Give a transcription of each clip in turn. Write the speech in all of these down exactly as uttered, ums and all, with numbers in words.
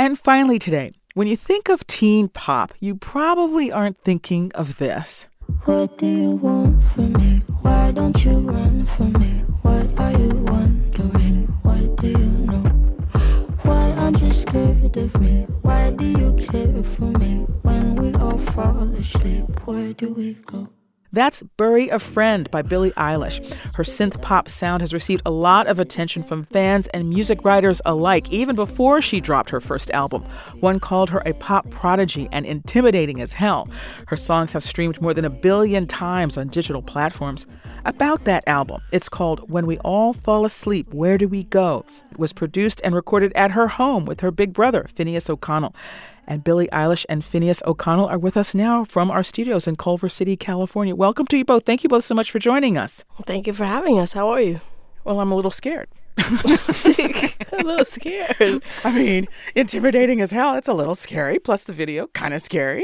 And finally today, when you think of teen pop, you probably aren't thinking of this. What do you want from me? Why don't you run from me? What are you wondering? What do you know? Why aren't you scared of me? Why do you care for me? When we all fall asleep, where do we go? That's Bury a Friend by Billie Eilish. Her synth pop sound has received a lot of attention from fans and music writers alike, even before she dropped her first album. One called her a pop prodigy and intimidating as hell. Her songs have streamed more than a billion times on digital platforms. About that album, it's called When We All Fall Asleep, Where Do We Go? It was produced and recorded at her home with her big brother, Finneas O'Connell. And Billie Eilish and Finneas O'Connell are with us now from our studios in Culver City, California. Welcome to you both. Thank you both so much for joining us. Thank you for having us. How are you? Well, I'm a little scared. A little scared. I mean, intimidating as hell. It's a little scary. Plus the video, kind of scary.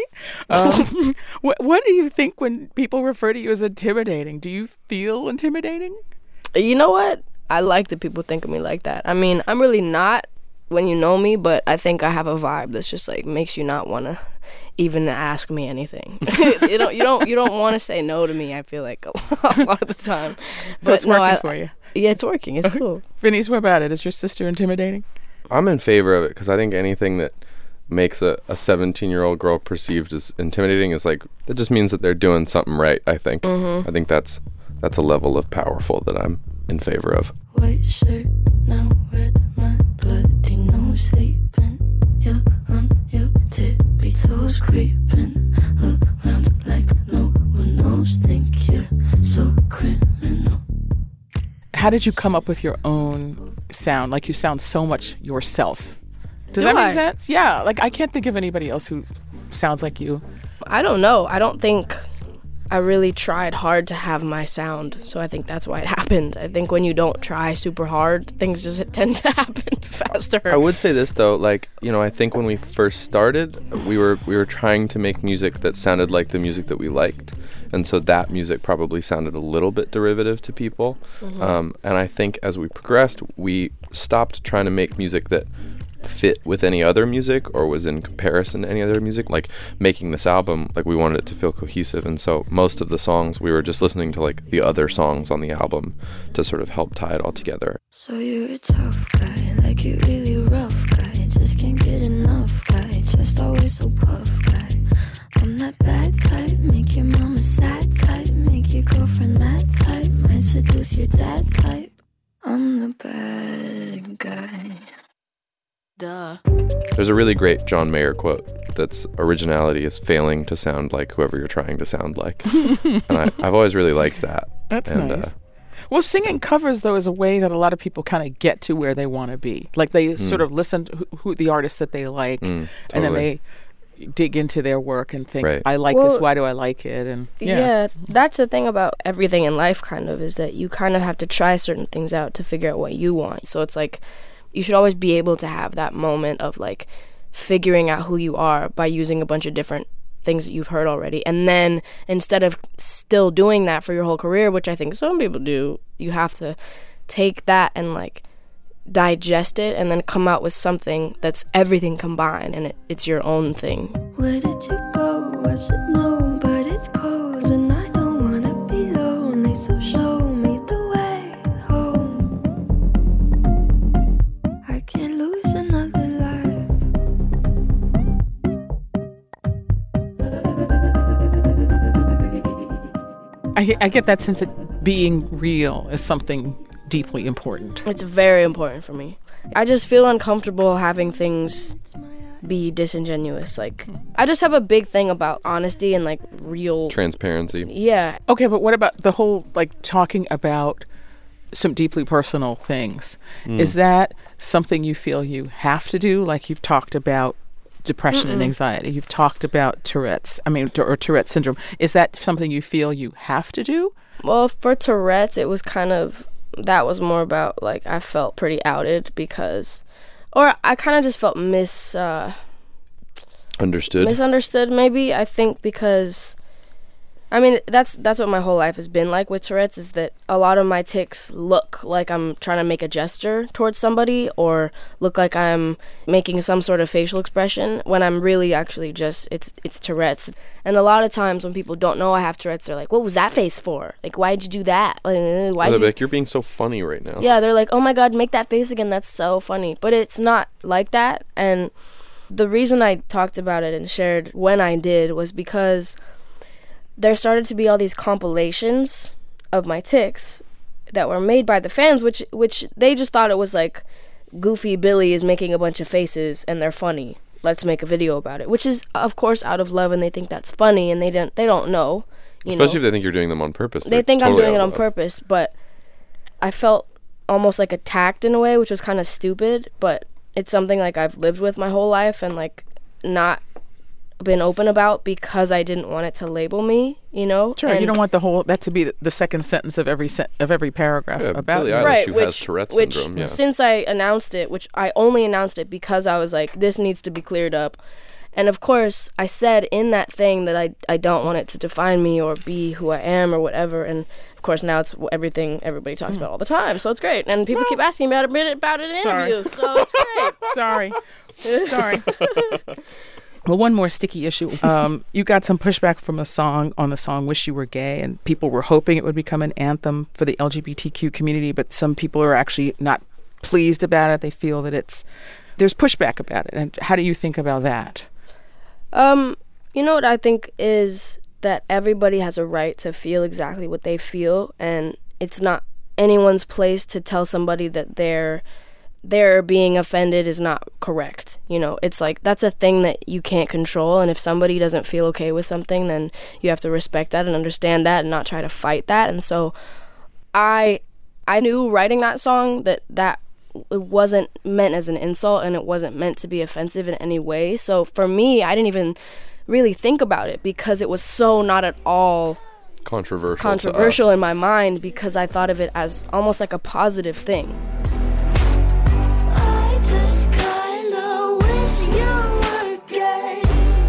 Um, what, what do you think when people refer to you as intimidating? Do you feel intimidating? You know what? I like that people think of me like that. I mean, I'm really not when you know me, but I think I have a vibe that's just like makes you not want to even ask me anything. you don't, you don't, you don't want to say no to me. I feel like a lot of the time. So but it's working no, I, for you. Yeah, it's working. It's cool. Finneas, what about it? Is your sister intimidating? I'm in favor of it because I think anything that makes a, a seventeen-year-old girl perceived as intimidating is like, that just means that they're doing something right, I think. Mm-hmm. I think that's that's a level of powerful that I'm in favor of. White shirt, now red, my bloody nose sleeping. You're on your tippy toes creeping around like no one knows. Think you're so criminal. How did you come up with your own sound? Like, you sound so much yourself. Does Do that make I? sense? Yeah. Like, I can't think of anybody else who sounds like you. I don't know. I don't think I really tried hard to have my sound, so I think that's why it happened. I think when you don't try super hard, things just tend to happen faster. I would say this though, like, you know, I think when we first started, we were we were trying to make music that sounded like the music that we liked, and so that music probably sounded a little bit derivative to people. Mm-hmm. Um, and I think as we progressed, we stopped trying to make music that fit with any other music or was in comparison to any other music. Like, making this album, like, we wanted it to feel cohesive, and so most of the songs we were just listening to like the other songs on the album to sort of help tie it all together. So you're a tough guy, like you really rough guy. Just can't get enough guy, just always so puff guy. I'm that bad type, make your mama sad type, make your girlfriend mad type, might seduce your dad type. I'm the bad guy. Duh. There's a really great John Mayer quote that's, originality is failing to sound like whoever you're trying to sound like. And I, I've always really liked that. That's and, nice. Uh, Well, singing covers, though, is a way that a lot of people kind of get to where they want to be. Like, they mm. sort of listen to who, who the artists that they like, mm, totally. and then they dig into their work and think, right. I like well, this, why do I like it? And yeah. yeah, that's the thing about everything in life, kind of, is that you kind of have to try certain things out to figure out what you want. So it's like, you should always be able to have that moment of like figuring out who you are by using a bunch of different things that you've heard already. And then instead of still doing that for your whole career, which I think some people do, you have to take that and like digest it and then come out with something that's everything combined, and it, it's your own thing. Where did you go? I should know, but it's cold and I don't wanna be lonely, so show me the way home. I can't lose another life. I, I get that sense that being real is something deeply important. It's very important for me. I just feel uncomfortable having things be disingenuous. Like, I just have a big thing about honesty and like real transparency. Yeah. Okay, but what about the whole like talking about some deeply personal things? Mm. Is that something you feel you have to do? Like, you've talked about depression Mm-mm. and anxiety. You've talked about Tourette's. I mean, or Tourette syndrome. Is that something you feel you have to do? Well, for Tourette's, it was kind of, that was more about like I felt pretty outed because, or I kind of just felt mis uh, understood. Misunderstood, maybe. I think because I mean, that's that's what my whole life has been like with Tourette's, is that a lot of my tics look like I'm trying to make a gesture towards somebody or look like I'm making some sort of facial expression when I'm really actually just, it's it's Tourette's. And a lot of times when people don't know I have Tourette's, they're like, what was that face for? Like, why'd you do that? Like, why'd They're you... like, you're being so funny right now. Yeah, they're like, oh my God, make that face again. That's so funny. But it's not like that. And the reason I talked about it and shared when I did was because there started to be all these compilations of my tics that were made by the fans, which which they just thought it was like, Goofy Billy is making a bunch of faces and they're funny. Let's make a video about it, which is of course out of love, and they think that's funny, and they don't they don't know. You Especially know? if they think you're doing them on purpose. They think totally I'm doing it on love. purpose, but I felt almost like attacked in a way, which was kind of stupid. But it's something like I've lived with my whole life and like not been open about because I didn't want it to label me, you know. Sure, and you don't want the whole that to be the second sentence of every se- of every paragraph Yeah, about Billie you. Eilish, right, who which, has Tourette's which syndrome, yeah. since I announced it, which I only announced it because I was like, this needs to be cleared up. And of course, I said in that thing that I I don't want it to define me or be who I am or whatever. And of course, now it's everything everybody talks about all the time, so it's great. And people keep asking about it about it in Sorry. interviews, so it's great. Sorry, sorry. Well, one more sticky issue. Um, you got some pushback from a song on the song "Wish You Were Gay," and people were hoping it would become an anthem for the L G B T Q community, but some people are actually not pleased about it. They feel that it's there's pushback about it. And how do you think about that? Um, you know what I think is that everybody has a right to feel exactly what they feel, and it's not anyone's place to tell somebody that they're they're being offended is not correct. You know, it's like that's a thing that you can't control, and if somebody doesn't feel okay with something, then you have to respect that and understand that and not try to fight that. And so I I knew writing that song that that it wasn't meant as an insult and it wasn't meant to be offensive in any way. So for me, I didn't even really think about it because it was so not at all Controversial. controversial to us. in my mind, because I thought of it as almost like a positive thing. I just kinda wish you were gay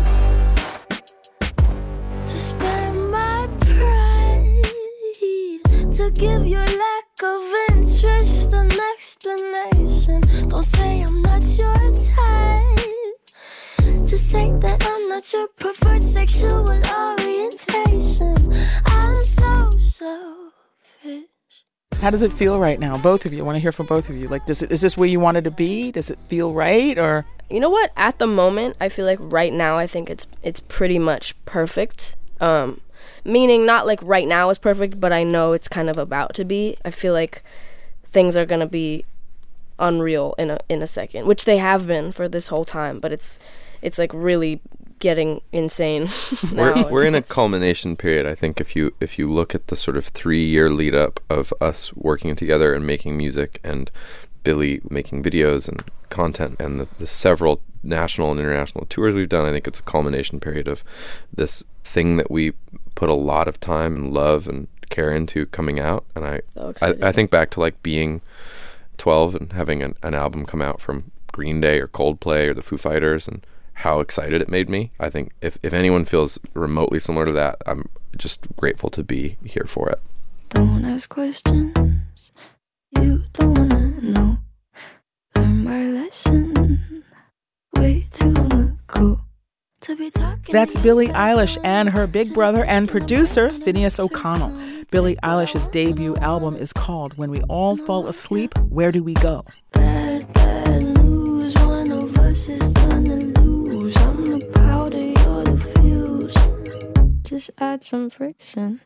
to spare my pride, to give your lack of interest an explanation. Don't say I'm not your type, just say that I'm not your preferred sexual orientation. I'm so selfish. How does it feel right now? Both of you. I want to hear from both of you. Like, does it, is this where you wanted to be? Does it feel right? Or You know what? At the moment, I feel like right now, I think it's it's pretty much perfect. Um, meaning not like right now is perfect, but I know it's kind of about to be. I feel like things are gonna be unreal in a in a second, which they have been for this whole time. But it's it's like really getting insane now. We're, we're in a culmination period. I think if you if you look at the sort of three year lead up of us working together and making music, and Billy making videos and content, and the, the several national and international tours we've done, I think it's a culmination period of this thing that we put a lot of time and love and care into coming out. And I So I, excited. I think back to like being twelve and having an, an album come out from Green Day or Coldplay or the Foo Fighters, and how excited it made me. I think if, if anyone feels remotely similar to that, I'm just grateful to be here for it. Don't ask questions you don't wanna know. Learn my lesson way too long ago to be talking. That's Billie Eilish and her big brother and producer, Phineas O'Connell. Billie Eilish's debut album is called When We All Fall Asleep, Where Do We Go? Bad, bad news. One of us is gonna lose. I'm the powder, you're the fuse. Just add some friction.